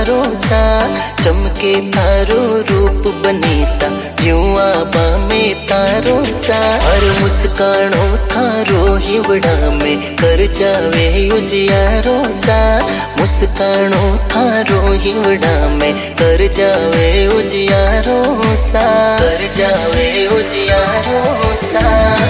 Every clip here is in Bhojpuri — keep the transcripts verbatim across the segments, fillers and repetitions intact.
हारो सा, चमके थारो रूप बने सा, यूं आबा में तारो सा। हर मुस्कानो थारो हिवड़ा में कर जावे उजियारो सा, मुस्कानो थारो हिवड़ा में कर जावे उजियारो सा, कर जावे उजियारो सा।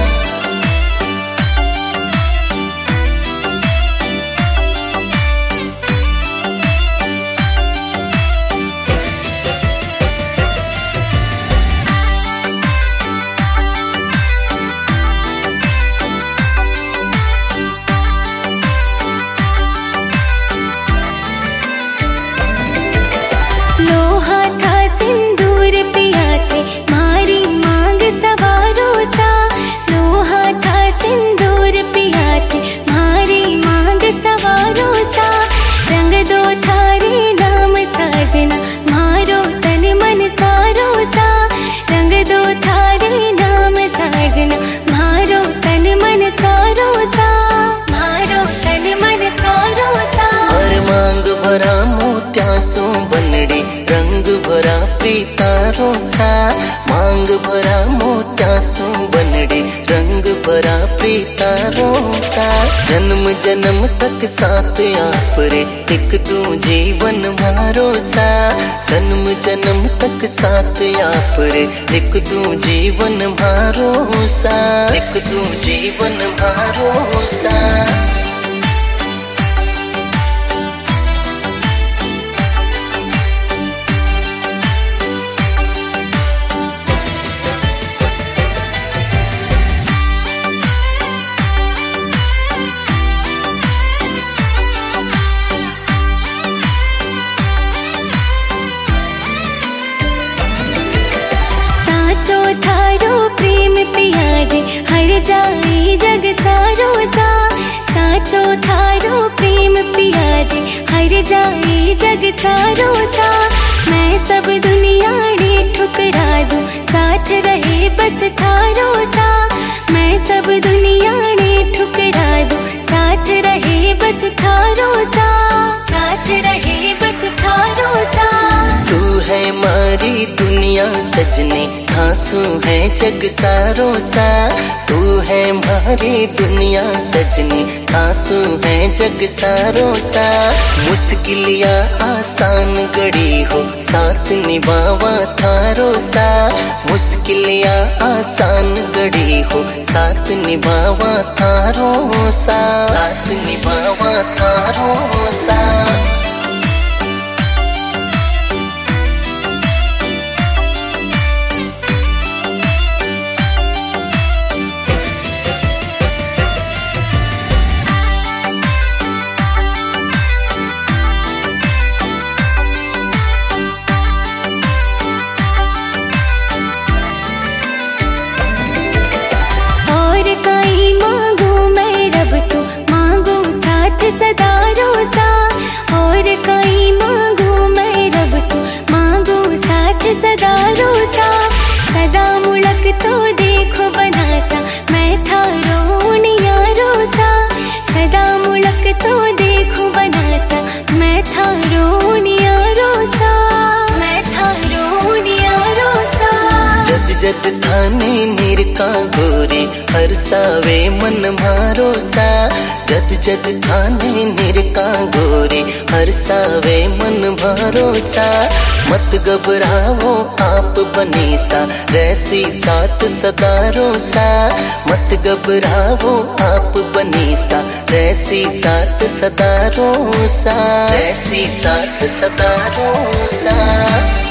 लोहा था सिंदूर पिया थे मारी मांग सवारो सा, लोहा था सिंदूर पिया थे मारी मांग सवारो सा। रंग दो थारे नाम साजना मारो तन मन सारो सा, रंग दो थारे नाम साजना मारो तन मन सारो सा, मारो तन मन सारो सा। हर मांग भरा मोत्या सो बनड़े रंग भरा प्रीतारो सा, मांग भरा मोत्या सो बनड़े रंग भरा प्रीतारो सा। जन्म जन्म तक साथ आप रे एक तू जीवन मारो सा, जन्म जन्म तक साथ आप रे एक तू जीवन मारो सा, एक तू जीवन मारो सा। साचो थारो प्रेम पिया जे हर जाई जग सारो सा, साचो थारो प्रेम पिया जे हर जाई जग सारो सा। मैं सब दुनिया ने ठुकरा दूं साथ रहे बस थारो सा, मैं सब दुनिया ने ठुकरा दूं साथ रहे बस थारो सा, साथ रहे बस थारो सा। तू है मारी दुनिया सजने आंसू है जग सारो सा, तू है मारी दुनिया सजनी आंसू है जग सारो सा। मुश्किलिया आसान गड़ी हो साथ निभावा थारो सा, मुश्किलिया आसान गड़ी हो साथ निभावा थारो सा, साथ निभावा थारो सा। सदारो सा, और कई मांगू मैं रब सो मांगू साथ सदारो सा। सदा मुड़क तो देखो बनासा मैं थारो नियारो सा, सदा मुड़क तो देखो बनासा मैं थारो नियारो सा, मैं थारो नियारो सा। जद जद थाने निरका गोरी हर सावे मन मारो सा, जद जद थाने निरका गोरी हर सावे मन मारो सा। मत घबराओ आप बने सा रैसी साथ सदारो सा, मत घबराओ आप बने सा रैसी साथ सदारो सा, रैसी साथ सदारो सा।